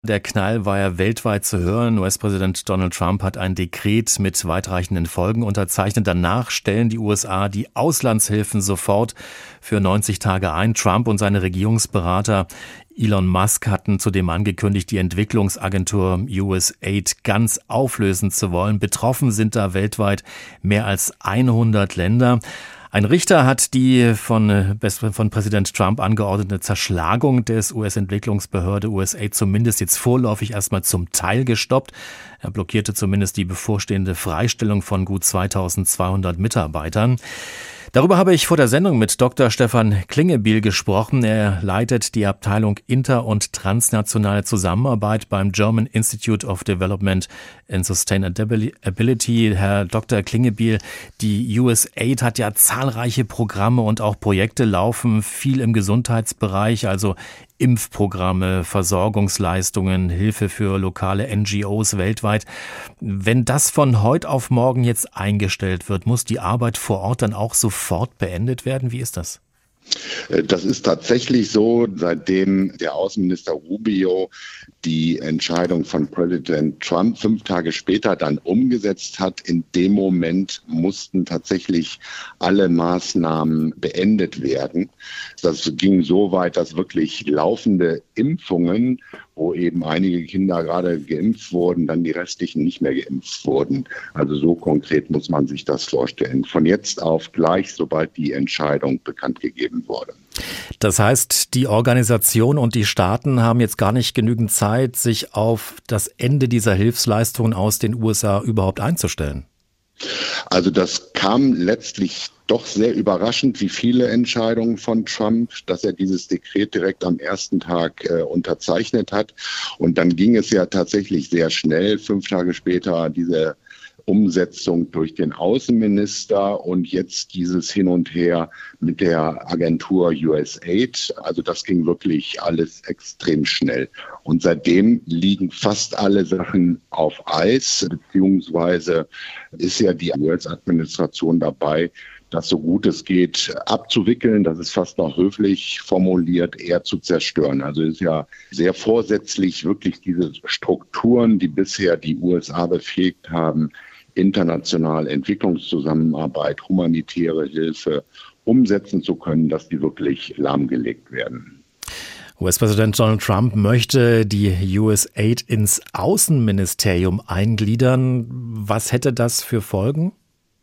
Der Knall war ja weltweit zu hören. US-Präsident Donald Trump hat ein Dekret mit weitreichenden Folgen unterzeichnet. Danach stellen die USA die Auslandshilfen sofort für 90 Tage ein. Trump und seine Regierungsberater Elon Musk hatten zudem angekündigt, die Entwicklungsagentur USAID ganz auflösen zu wollen. Betroffen sind da weltweit mehr als 100 Länder. Ein Richter hat die von Präsident Trump angeordnete Zerschlagung des US-Entwicklungsbehörde USAID zumindest jetzt vorläufig erstmal zum Teil gestoppt. Er blockierte zumindest die bevorstehende Freistellung von gut 2200 Mitarbeitern. Darüber habe ich vor der Sendung mit Dr. Stefan Klingebiel gesprochen. Er leitet die Abteilung Inter- und transnationale Zusammenarbeit beim German Institute of Development and Sustainability. Herr Dr. Klingebiel, die USAID hat ja zahlreiche Programme und auch Projekte laufen, viel im Gesundheitsbereich, also Impfprogramme, Versorgungsleistungen, Hilfe für lokale NGOs weltweit. Wenn das von heute auf morgen jetzt eingestellt wird, muss die Arbeit vor Ort dann auch sofort beendet werden? Wie ist das? Das ist tatsächlich so, seitdem der Außenminister Rubio die Entscheidung von Präsident Trump 5 Tage später dann umgesetzt hat. In dem Moment mussten tatsächlich alle Maßnahmen beendet werden. Das ging so weit, dass wirklich laufende Impfungen, wo eben einige Kinder gerade geimpft wurden, dann die restlichen nicht mehr geimpft wurden. Also so konkret muss man sich das vorstellen. Von jetzt auf gleich, sobald die Entscheidung bekannt gegeben wurde. Das heißt, die Organisation und die Staaten haben jetzt gar nicht genügend Zeit, sich auf das Ende dieser Hilfsleistungen aus den USA überhaupt einzustellen. Also das kam letztlich doch sehr überraschend, wie viele Entscheidungen von Trump, dass er dieses Dekret direkt am ersten Tag unterzeichnet hat. Und dann ging es ja tatsächlich sehr schnell, 5 Tage später diese Umsetzung durch den Außenminister und jetzt dieses Hin und Her mit der Agentur USAID. Also das ging wirklich alles extrem schnell. Und seitdem liegen fast alle Sachen auf Eis, beziehungsweise ist ja die US-Administration dabei, das so gut es geht abzuwickeln. Das ist fast noch höflich formuliert, eher zu zerstören. Also es ist ja sehr vorsätzlich, wirklich diese Strukturen, die bisher die USA befähigt haben, international Entwicklungszusammenarbeit, humanitäre Hilfe umsetzen zu können, dass die wirklich lahmgelegt werden. US-Präsident Donald Trump möchte die USAID ins Außenministerium eingliedern. Was hätte das für Folgen?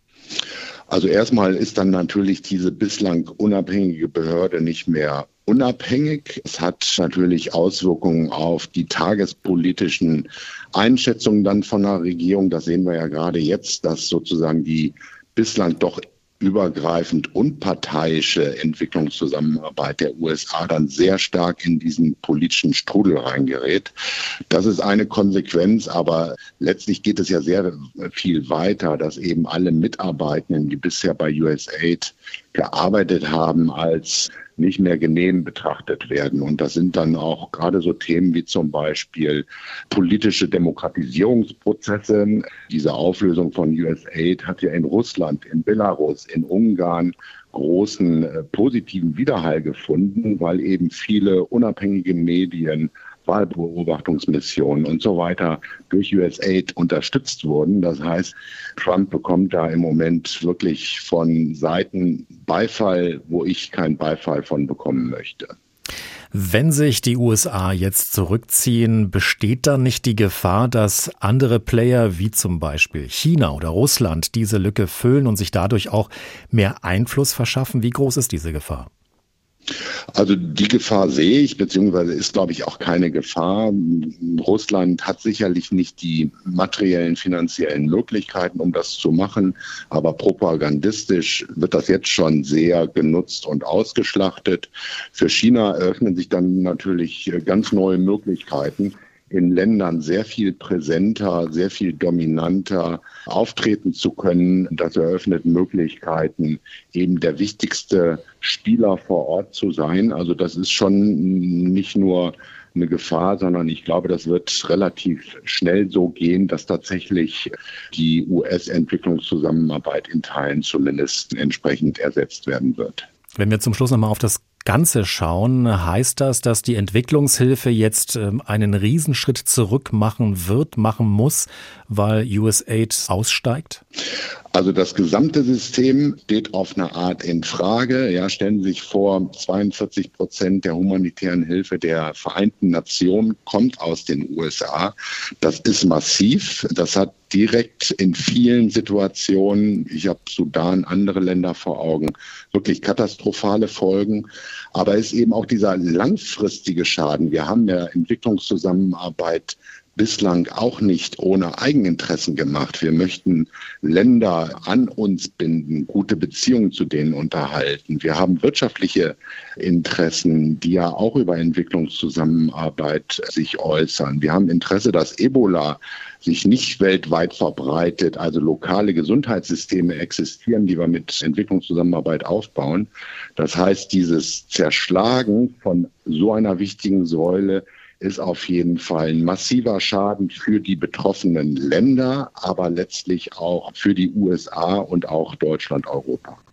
Also erstmal ist dann natürlich diese bislang unabhängige Behörde nicht mehr unabhängig. Es hat natürlich Auswirkungen auf die tagespolitischen Einschätzungen dann von der Regierung. Das sehen wir ja gerade jetzt, dass sozusagen die bislang doch übergreifend unparteiische Entwicklungszusammenarbeit der USA dann sehr stark in diesen politischen Strudel reingerät. Das ist eine Konsequenz, aber letztlich geht es ja sehr viel weiter, dass eben alle Mitarbeitenden, die bisher bei USAID gearbeitet haben, als nicht mehr genehm betrachtet werden. Und das sind dann auch gerade so Themen wie zum Beispiel politische Demokratisierungsprozesse. Diese Auflösung von USAID hat ja in Russland, in Belarus, in Ungarn großen positiven Widerhall gefunden, weil eben viele unabhängige Medien, Wahlbeobachtungsmissionen und so weiter durch USAID unterstützt wurden. Das heißt, Trump bekommt da im Moment wirklich von Seiten Beifall, wo ich keinen Beifall von bekommen möchte. Wenn sich die USA jetzt zurückziehen, besteht dann nicht die Gefahr, dass andere Player wie zum Beispiel China oder Russland diese Lücke füllen und sich dadurch auch mehr Einfluss verschaffen? Wie groß ist diese Gefahr? Also die Gefahr sehe ich, beziehungsweise ist, glaube ich, auch keine Gefahr. Russland hat sicherlich nicht die materiellen, finanziellen Möglichkeiten, um das zu machen, aber propagandistisch wird das jetzt schon sehr genutzt und ausgeschlachtet. Für China eröffnen sich dann natürlich ganz neue Möglichkeiten, in Ländern sehr viel präsenter, sehr viel dominanter auftreten zu können. Das eröffnet Möglichkeiten, eben der wichtigste Spieler vor Ort zu sein. Also das ist schon nicht nur eine Gefahr, sondern ich glaube, das wird relativ schnell so gehen, dass tatsächlich die US-Entwicklungszusammenarbeit in Teilen zumindest entsprechend ersetzt werden wird. Wenn wir zum Schluss nochmal auf das Ganze schauen, heißt das, dass die Entwicklungshilfe jetzt einen Riesenschritt zurück machen muss, weil USAID aussteigt? Also das gesamte System steht auf eine Art in Frage. Ja, stellen Sie sich vor, 42% der humanitären Hilfe der Vereinten Nationen kommt aus den USA. Das ist massiv. Das hat direkt in vielen Situationen, ich habe Sudan, andere Länder vor Augen, wirklich katastrophale Folgen. Aber es ist eben auch dieser langfristige Schaden. Wir haben ja Entwicklungszusammenarbeit bislang auch nicht ohne Eigeninteressen gemacht. Wir möchten Länder an uns binden, gute Beziehungen zu denen unterhalten. Wir haben wirtschaftliche Interessen, die ja auch über Entwicklungszusammenarbeit sich äußern. Wir haben Interesse, dass Ebola sich nicht weltweit verbreitet, also lokale Gesundheitssysteme existieren, die wir mit Entwicklungszusammenarbeit aufbauen. Das heißt, dieses Zerschlagen von so einer wichtigen Säule ist auf jeden Fall ein massiver Schaden für die betroffenen Länder, aber letztlich auch für die USA und auch Deutschland, Europa.